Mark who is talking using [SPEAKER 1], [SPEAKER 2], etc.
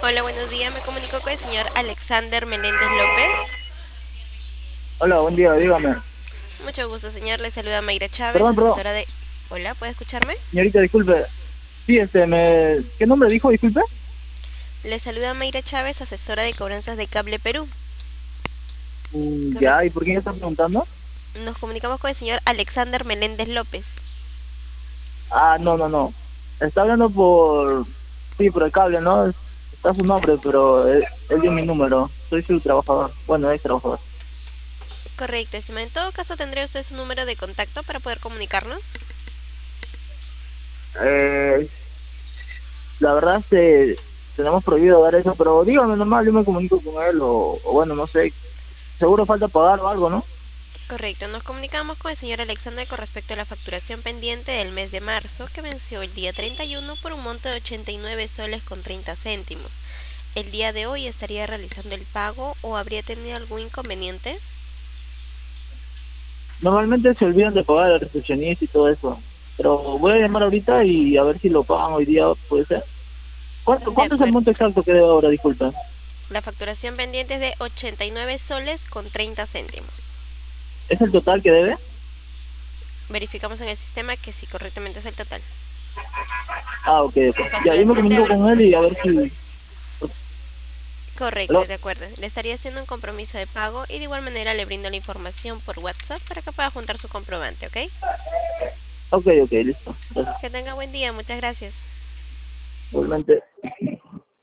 [SPEAKER 1] Hola, buenos días. Me comunico con el señor Alexander Meléndez López.
[SPEAKER 2] Hola, buen día, dígame.
[SPEAKER 1] Mucho gusto, señor. Le saluda Mayra Chávez,
[SPEAKER 2] Perdón, perdón,
[SPEAKER 1] asesora de... Hola, ¿puede escucharme?
[SPEAKER 2] señorita, disculpe. Sí, ¿qué nombre dijo, disculpe?
[SPEAKER 1] Le saluda Mayra Chávez, asesora de cobranzas de Cable Perú.
[SPEAKER 2] Ya,
[SPEAKER 1] Correcto.
[SPEAKER 2] ¿y por quién está preguntando?
[SPEAKER 1] Nos comunicamos con el señor Alexander Meléndez López.
[SPEAKER 2] Ah, no, no, no. Está hablando sí, por el cable, ¿no? Está su nombre, pero él dio mi número. Soy su trabajador. Bueno, ex trabajador.
[SPEAKER 1] Correcto, estimado. En todo caso, ¿tendría usted su número de contacto para poder comunicarnos?
[SPEAKER 2] Eh, la verdad, tenemos prohibido dar eso, pero dígame nomás, yo me comunico con él, o bueno, no sé. Seguro falta pagar o algo, ¿no?
[SPEAKER 1] Correcto, nos comunicamos con el señor Alexander con respecto a la facturación pendiente del mes de marzo que venció el día 31 por un monto de 89 soles con 30 céntimos. El día de hoy estaría realizando el pago o habría tenido algún inconveniente.
[SPEAKER 2] Normalmente se olvidan de pagar al recepcionista y todo eso. Pero voy a llamar ahorita y a ver si lo pagan hoy día, puede ser.
[SPEAKER 1] De
[SPEAKER 2] ¿Cuánto es el
[SPEAKER 1] acuerdo.
[SPEAKER 2] monto exacto que debe ahora? Disculpa.
[SPEAKER 1] La facturación pendiente es de 89 soles con 30 céntimos.
[SPEAKER 2] ¿Es el total que debe?
[SPEAKER 1] Verificamos en el sistema que sí, correctamente es el total.
[SPEAKER 2] Ah, ok, ok.
[SPEAKER 1] Su
[SPEAKER 2] Ya, yo me
[SPEAKER 1] facturación de
[SPEAKER 2] comunico
[SPEAKER 1] abril.
[SPEAKER 2] con él y a ver si...
[SPEAKER 1] Correcto,
[SPEAKER 2] ¿Aló?
[SPEAKER 1] de acuerdo. Le estaría haciendo un compromiso de pago y de igual manera le brindo la información por WhatsApp para que pueda juntar su comprobante, ¿ok?
[SPEAKER 2] Ok, ok, listo. Gracias.
[SPEAKER 1] Que tenga buen día, muchas gracias.
[SPEAKER 2] Igualmente.